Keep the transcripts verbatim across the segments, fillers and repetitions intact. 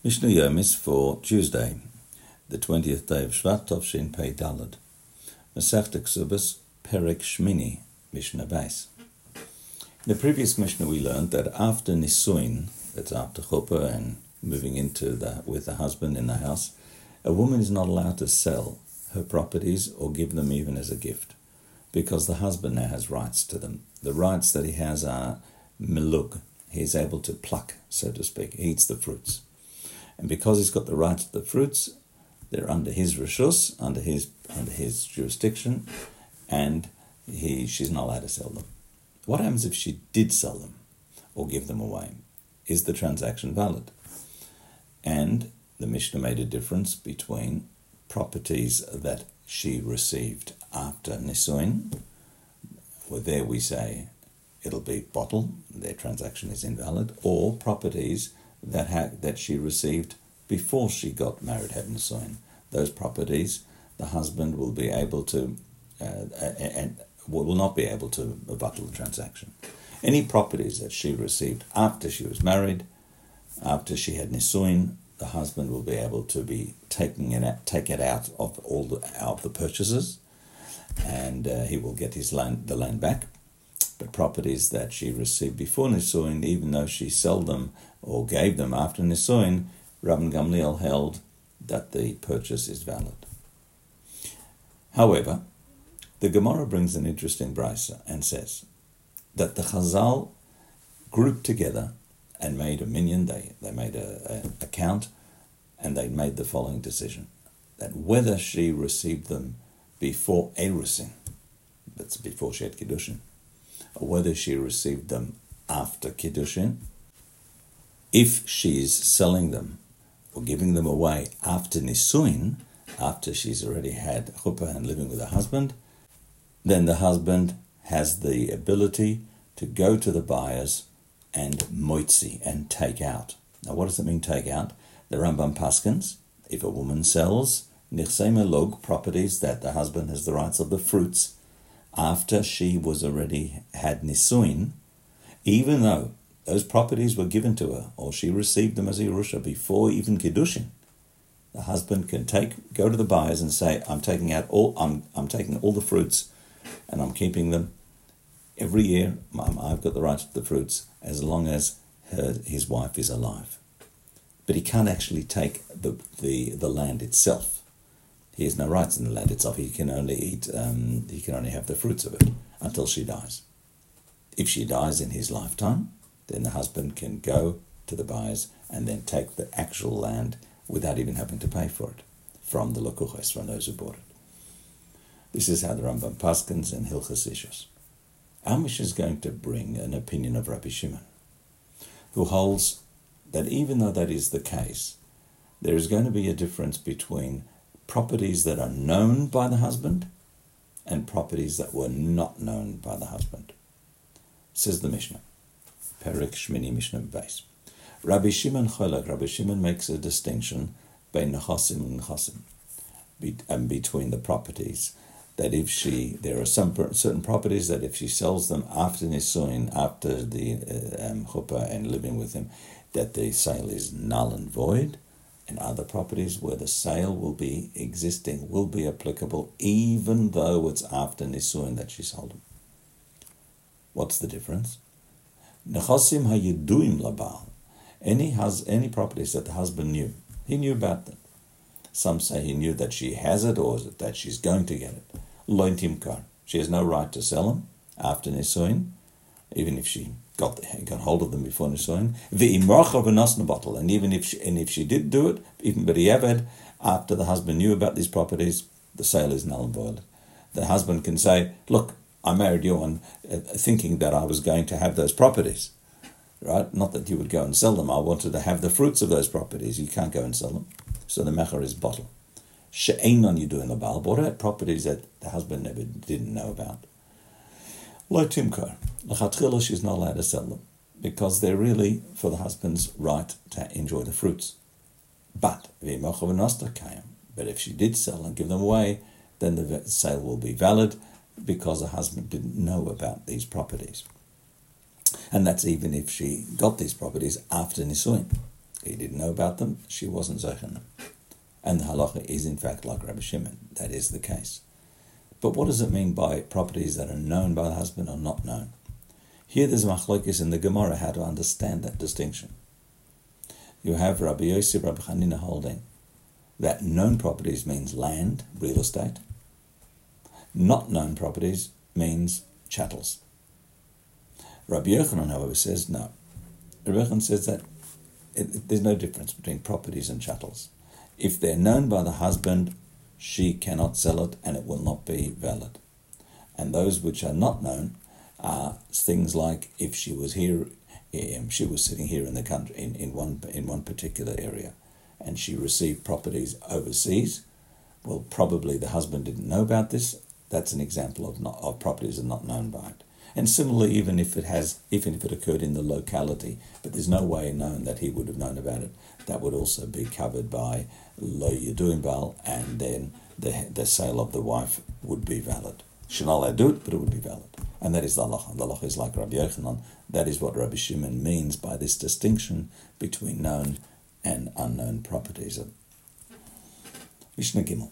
Mishnah Yomis for Tuesday, the twentieth day of Shvat Tovshin Pei Dalad. Masechta Ksubas Perek Shmini, Mishnah Beis. In the previous Mishnah we learned that after Nisuin, that's after Chuppah and moving into the with the husband in the house, a woman is not allowed to sell her properties or give them even as a gift, because the husband now has rights to them. The rights that he has are milug. He is able to pluck, so to speak. He eats the fruits. And because he's got the right to the fruits, they're under his rishus, under his under his jurisdiction, and he she's not allowed to sell them. What happens if she did sell them or give them away? Is the transaction valid? And the Mishnah made a difference between properties that she received after Nisuin. Well, there we say it'll be bottle, their transaction is invalid, or properties that ha- that she received before she got married, had Nisuin. Those properties, the husband will be able to, uh, and will not be able to bottle the transaction. Any properties that she received after she was married, after she had Nisuin, the husband will be able to be taking it out, take it out of all the out of the purchases, and uh, he will get his land, the land back. But properties that she received before Nisuin, even though she sold them or gave them after Nisuin, Rabban Gamliel held that the purchase is valid. However, the Gemara brings an interesting brisa and says that the Chazal grouped together and made a minyan, they, they made a, a, a count, and they made the following decision, that whether she received them before Erusin, that's before she had Kiddushin, or whether she received them after Kiddushin, if she's selling them or giving them away after Nisuin, after she's already had Chuppah and living with her husband, then the husband has the ability to go to the buyers and moitzi, and take out. Now what does it mean, take out? The Rambam paskins, if a woman sells nichsei melog, properties that the husband has the rights of the fruits, after she was already had Nisuin, even though those properties were given to her, or she received them as a Yerusha before even Kiddushin, the husband can take, go to the buyers and say, I'm taking out all, I'm I'm taking all the fruits, and I'm keeping them. Every year, I've got the right to the fruits, as long as her, his wife is alive. But he can't actually take the, the, the land itself. He has no rights in the land itself. He can only eat, um, he can only have the fruits of it until she dies. If she dies in his lifetime, then the husband can go to the buyers and then take the actual land without even having to pay for it from the lokuches, from those who bought it. This is how the Rambam paskins and Hilchos Ishus. Our Mishnah is going to bring an opinion of Rabbi Shimon, who holds that even though that is the case, there is going to be a difference between properties that are known by the husband and properties that were not known by the husband. Says the Mishnah, Perek Shmini Mishnah Beis. Rabbi Shimon Cholak, Rabbi Shimon makes a distinction between nechasim and nechasim, be, and between the properties, that if she, there are some certain properties that if she sells them after Nisuin, after the uh, um, Chuppah and living with him, that the sale is null and void, and other properties where the sale will be existing, will be applicable, even though it's after Nisuin that she sold them. What's the difference? Nechasim hayeduim labal. Any has any properties that the husband knew, he knew about them. Some say he knew that she has it or that she's going to get it. Lo timkar. She has no right to sell them after Nisuin, even if she got got hold of them before Nisuin. Ve'imracha v'nasna bottle. And even if she and if she did do it, even b'diavad, after the husband knew about these properties, the sale is null and void. The husband can say, "Look, I married you on uh, thinking that I was going to have those properties, right? Not that you would go and sell them. I wanted to have the fruits of those properties. You can't go and sell them." So the mecher is bottle. She'einon you do in the Baal. What are properties that the husband never didn't know about? Lo timkar. L'chatchila, she's not allowed to sell them because they're really for the husband's right to enjoy the fruits. But but if she did sell and give them away, then the sale will be valid because the husband didn't know about these properties. And that's even if she got these properties after Nisuin. he didn't know about them, she wasn't zeichen them. And the halacha is in fact like Rabbi Shimon. That is the case. But what does it mean by properties that are known by the husband or not known? Here there's machlokes in the Gemara how to understand that distinction. You have Rabbi Yosef, Rabbi Chanina holding that known properties means land, real estate. Not known properties means chattels. Rabbi Yochanan, however, says no. Rabbi Yochanan says that it, it, there's no difference between properties and chattels. If they're known by the husband, she cannot sell it and it will not be valid. And those which are not known are things like if she was here, um, she was sitting here in the country in, in one in one particular area, and she received properties overseas. Well, probably the husband didn't know about this. That's an example of not of properties that are not known by it. And similarly, even if it has, even if it occurred in the locality, but there's no way known that he would have known about it, that would also be covered by lo yaduim bal, and then the the sale of the wife would be valid. Shenal adut, but it would be valid. And that is the halacha. The halacha is like Rabbi Yochanan. That is what Rabbi Shimon means by this distinction between known and unknown properties. Mishnah Gimel.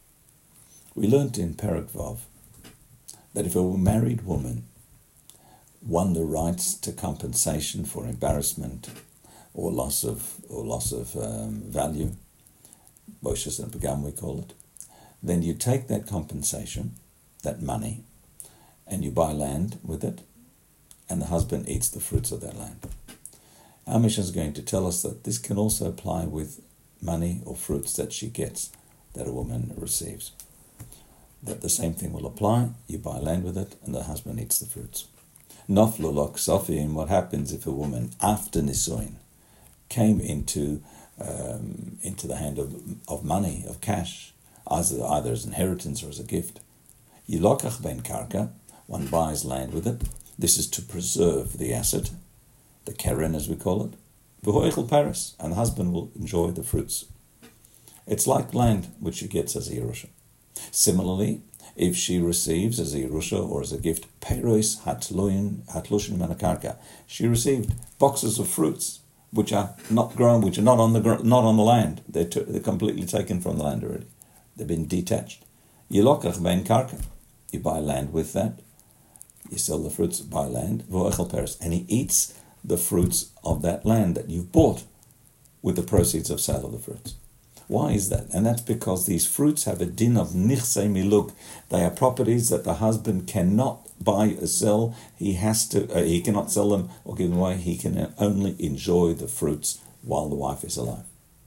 We learnt in Perek Vav that if a married woman won the rights to compensation for embarrassment or loss of or loss of um, value, boshas and pagam we call it, then you take that compensation, that money, and you buy land with it, and the husband eats the fruits of that land. Our mission is going to tell us that this can also apply with money or fruits that she gets, that a woman receives. That the same thing will apply. You buy land with it, and the husband eats the fruits. Naflu lok sofim, what happens if a woman, after Nisoin, came into um, into the hand of of money, of cash, either, either as inheritance or as a gift. Yilokach ben karka, one buys land with it. This is to preserve the asset, the keren as we call it. V'hoichel paris, and the husband will enjoy the fruits. It's like land which she gets as a Yerusha. Similarly, if she receives as a Yerusha or as a gift, Peiros hatluin hatlushin manakarka, she received boxes of fruits which are not grown, which are not on the not on the land. They're, t- they're completely taken from the land already. They've been detached. Yilokach ben karka, you buy land with that. You sell the fruits, buy land, v'oechel peres, and he eats the fruits of that land that you've bought with the proceeds of sale of the fruits. Why is that? And that's because these fruits have a din of nichsei miluk. They are properties that the husband cannot buy or sell. He has to. Uh, he cannot sell them or give them away. He can only enjoy the fruits while the wife is alive.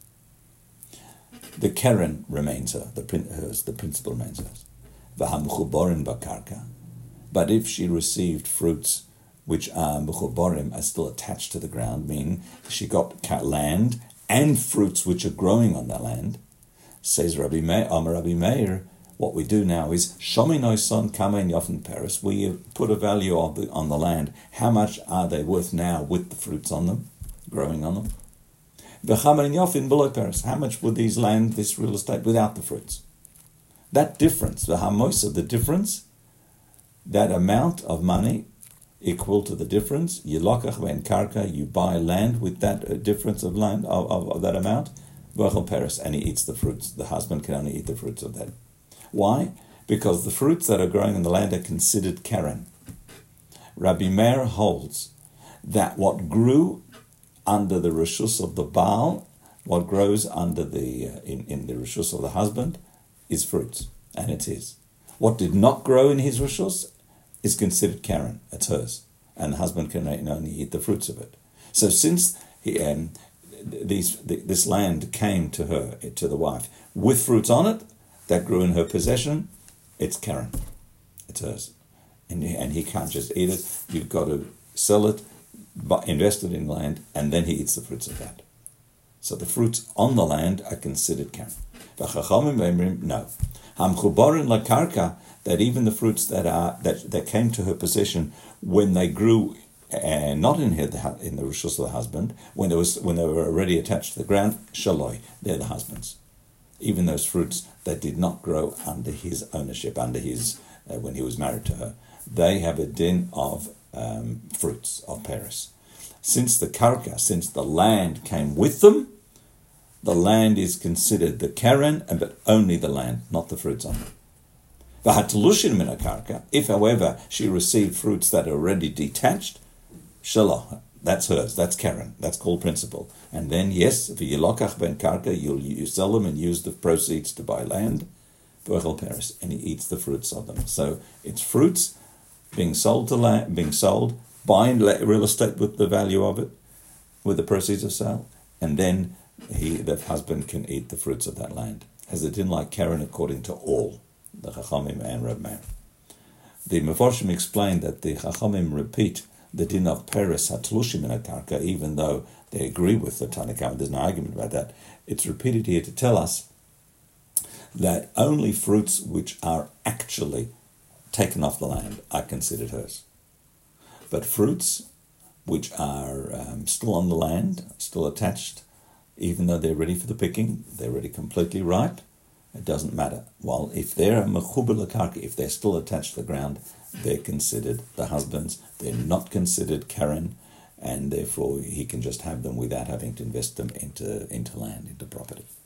The keren remains her, the hers. The principal remains hers. V'hamchuborin bakarka. But if she received fruits which are mechuborim, are still attached to the ground, meaning she got land and fruits which are growing on that land, says Rabbi Meir, Amar Rabbi Meir, what we do now is Shominoi son kamein yofen peres. We put a value on the on the land. How much are they worth now with the fruits on them, growing on them? V'chamein yofin below peres. How much would these land, this real estate, without the fruits? That difference, the hamos of the difference, that amount of money equal to the difference, yilokach ben karka, you buy land with that uh, difference of land, of, of, of that amount, v'achel peres, and he eats the fruits. The husband can only eat the fruits of that. Why? Because the fruits that are growing in the land are considered keren. Rabbi Meir holds that what grew under the reshus of the Baal, what grows under the uh, in, in the reshus of the husband, is fruits, and it is. What did not grow in his reshus is considered keren. It's hers, and the husband can only eat the fruits of it. So since he, um, these this land came to her, to the wife, with fruits on it that grew in her possession, it's keren. It's hers, and he, and he can't just eat it. You've got to sell it, invest it in land, and then he eats the fruits of that. So the fruits on the land are considered keren. No. Hamchuborin la karka, that even the fruits that are that, that came to her possession when they grew, uh, not in her, in the rishus of the husband, when there was when they were already attached to the ground, shaloi, they're the husband's. Even those fruits that did not grow under his ownership, under his uh, when he was married to her, they have a din of um, fruits of peres. since the karka, since the land came with them, the land is considered the keren, but only the land, not the fruits on it. V'hatlushin min karka, if however she received fruits that are already detached, shalah, that's hers, that's keren, that's called principal. And then yes, v'yilokach ben karka, you'll you sell them and use the proceeds to buy land, v'echel peres, and he eats the fruits of them. So it's fruits being sold to land, being sold, buying real estate with the value of it, with the proceeds of sale, and then he, the husband, can eat the fruits of that land. As it didn't like keren according to all the Chachamim and Reb Meir. The Meforshim explained that the Chachamim repeat the din of peres hatlushim in a karka, even though they agree with the Tanna Kamma. There's no argument about that. It's repeated here to tell us that only fruits which are actually taken off the land are considered hers. But fruits which are um, still on the land, still attached, even though they're ready for the picking, they're already completely ripe, it doesn't matter. While if they're a mechubel karka, if they're still attached to the ground, they're considered the husband's. They're not considered keren, and therefore he can just have them without having to invest them into into land, into property.